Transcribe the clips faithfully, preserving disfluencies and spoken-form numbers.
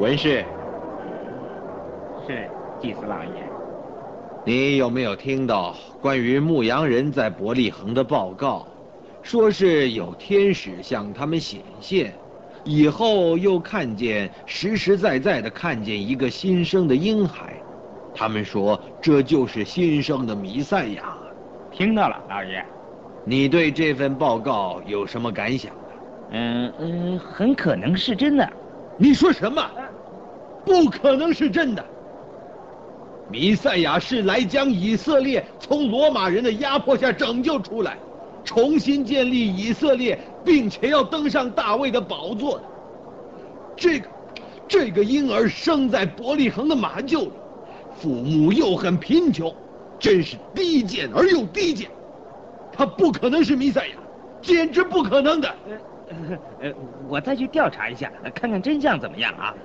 文士， 是祭司老爷。 你有没有听到关于牧羊人在伯利恒的报告？说是有天使向他们显现，以后又看见实实在在的看见一个新生的婴孩。他们说这就是新生的弥赛亚。 听到了，老爷。 你对这份报告有什么感想呢？ 嗯嗯，很可能是真的。 你说什么？不可能是真的。弥赛亚是来将以色列从罗马人的压迫下拯救出来，重新建立以色列，并且要登上大卫的宝座的。这个，这个婴儿生在伯利恒的马厩里，父母又很贫穷，真是低贱而又低贱。他不可能是弥赛亚，简直不可能的。 呃呃，我再去调查一下，看看真相怎么样啊？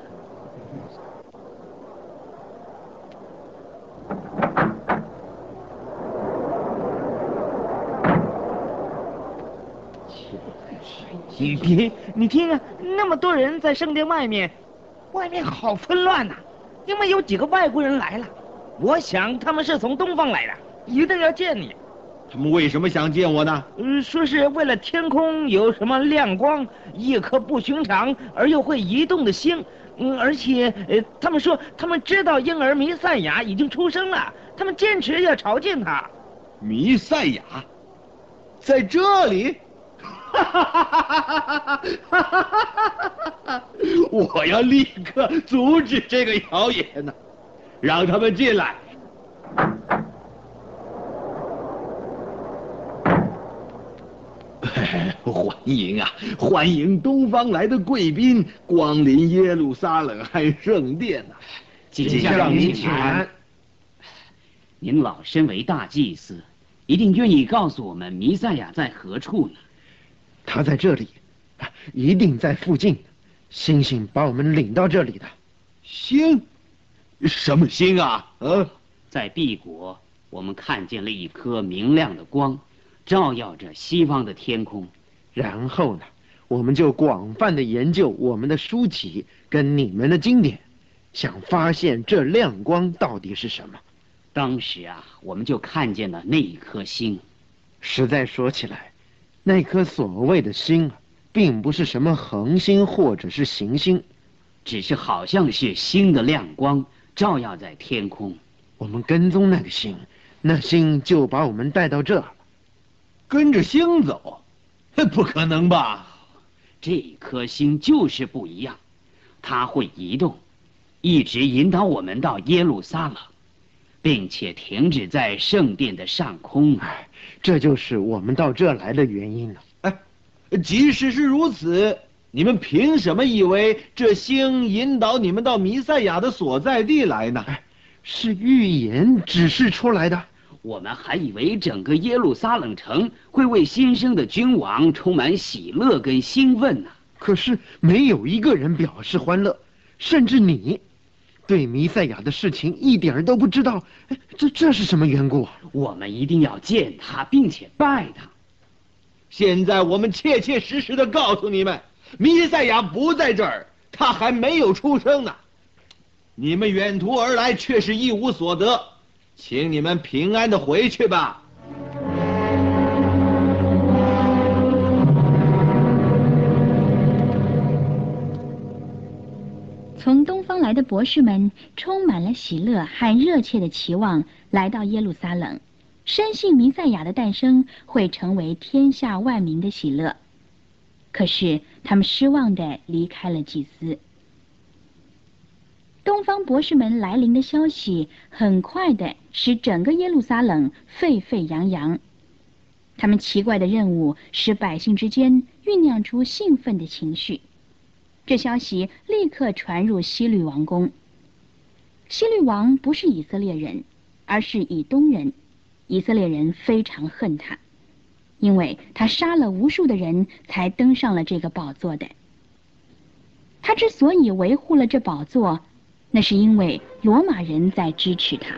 你别，你听啊，那么多人在圣殿外面，外面好纷乱呐、啊，因为有几个外国人来了，我想他们是从东方来的，一定要见你。 他们为什么想见我呢？ 嗯，说是为了天空有什么亮光，一颗不寻常而又会移动的星。嗯，而且呃，他们说他们知道婴儿弥赛亚已经出生了，他们坚持要朝见他。 弥赛亚，在这里？哈哈哈哈哈哈！我要立刻阻止这个谣言呢，让他们进来。欢迎啊，欢迎东方来的贵宾光临耶路撒冷汉圣殿呐、啊！ 请向您请安。您老身为大祭司，一定愿意告诉我们弥赛亚在何处呢？ 他在这里，一定在附近。星星把我们领到这里的。 星？什么星啊？呃， 在毕国，我们看见了一颗明亮的光，照耀着西方的天空。 然后呢，我们就广泛的研究我们的书籍跟你们的经典，想发现这亮光到底是什么。 当时啊，我们就看见了那一颗星。 实在说起来，那颗所谓的星啊，并不是什么恒星或者是行星， 只是好像是星的亮光照耀在天空。 我们跟踪那个星，那星就把我们带到这儿了。 跟着星走？不可能吧？ 这颗星就是不一样，它会移动，一直引导我们到耶路撒冷，并且停止在圣殿的上空。 哎，这就是我们到这来的原因了。 哎，即使是如此，你们凭什么以为这星引导你们到弥赛亚的所在地来呢？ 哎，是预言指示出来的。 我们还以为整个耶路撒冷城会为新生的君王充满喜乐跟兴奋呢、啊。 可是没有一个人表示欢乐，甚至你对弥赛亚的事情一点都不知道。这这是什么缘故啊？ 我们一定要见他，并且拜他。 现在我们切切实实的告诉你们，弥赛亚不在这儿，他还没有出生呢。你们远途而来，却是一无所得。请你们平安的回去吧。 从东方来的博士们充满了喜乐和热切的期望，来到耶路撒冷，深信弥赛亚的诞生会成为天下万民的喜乐。可是他们失望地离开了祭司。东方博士们来临的消息很快地使整个耶路撒冷沸沸扬扬。他们奇怪的任务使百姓之间酝酿出兴奋的情绪。这消息立刻传入希律王宫。希律王不是以色列人，而是以东人。以色列人非常恨他，因为他杀了无数的人才登上了这个宝座的。他之所以维护了这宝座，那是因为罗马人在支持他。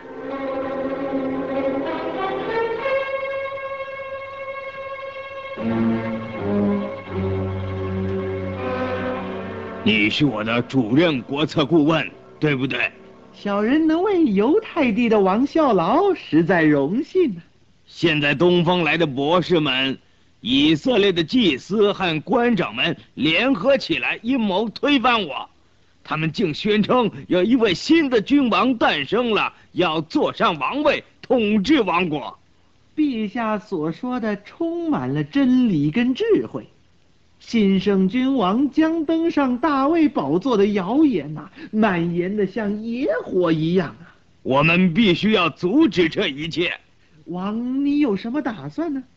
你是我的主任国策顾问，对不对？ 小人能为犹太地的王效劳，实在荣幸啊。 现在东方来的博士们，以色列的祭司和官长们联合起来阴谋推翻我，他们竟宣称有一位新的君王诞生了，要坐上王位，统治王国。 陛下所说的充满了真理跟智慧。新生君王将登上大卫宝座的谣言呐、啊，蔓延的像野火一样啊！ 我们必须要阻止这一切。 王，你有什么打算呢？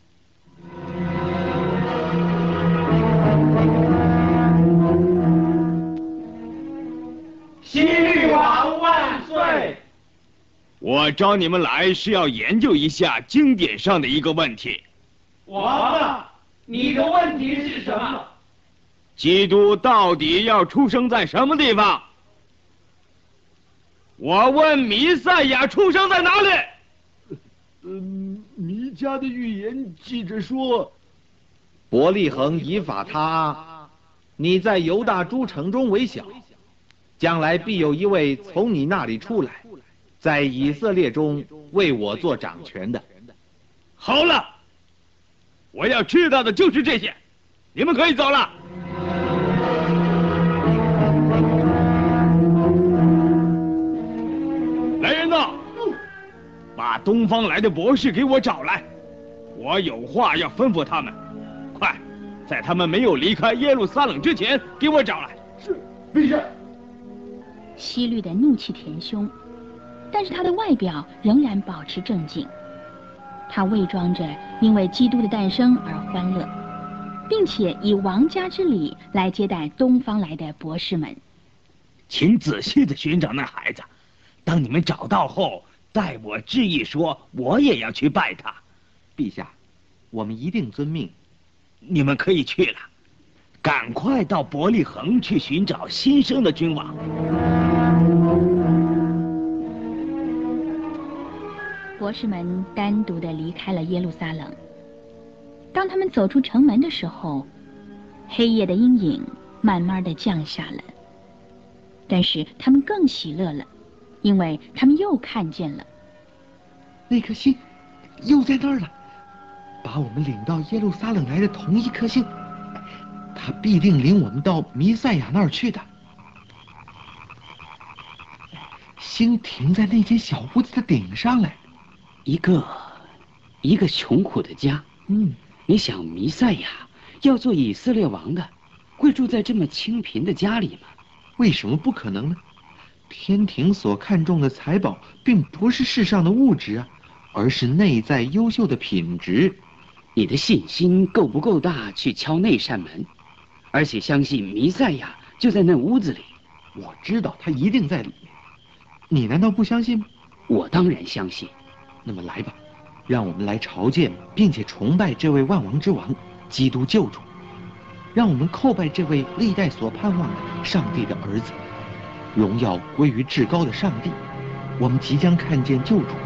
西律王万岁！ 我招你们来是要研究一下经典上的一个问题。 王啊，你的问题是什么？ 基督到底要出生在什么地方？我问弥赛亚出生在哪里？ 嗯，弥迦的预言记着说， 伯利恒以法他，你在犹大诸城中为小，将来必有一位从你那里出来，在以色列中为我做掌权的。好了，我要知道的就是这些，你们可以走了。来人呐，把东方来的博士给我找来，我有话要吩咐他们。快，在他们没有离开耶路撒冷之前，给我找来。 是，陛下。 希律的怒气填胸，但是他的外表仍然保持正经。他伪装着因为基督的诞生而欢乐，并且以王家之礼来接待东方来的博士们。 请仔细的寻找那孩子，当你们找到后，代我致意说，我也要去拜他。 陛下，我们一定遵命。 你们可以去了，赶快到伯利恒去寻找新生的君王。 博士们单独地离开了耶路撒冷。当他们走出城门的时候，黑夜的阴影慢慢地降下了。但是他们更喜乐了，因为他们又看见了那颗星，又在那儿了，把我们领到耶路撒冷来的同一颗星，他必定领我们到弥赛亚那儿去的。星停在那间小屋子的顶上来。 一个一个穷苦的家， 嗯， 你想弥赛亚要做以色列王的，会住在这么清贫的家里吗？ 为什么不可能呢？天庭所看重的财宝，并不是世上的物质啊，而是内在优秀的品质。 你的信心够不够大去敲那扇门，而且相信弥赛亚就在那屋子里？ 我知道他一定在里面，你难道不相信吗？ 我当然相信。 那么来吧，让我们来朝见并且崇拜这位万王之王，基督救主。让我们叩拜这位历代所盼望的上帝的儿子，荣耀归于至高的上帝。我们即将看见救主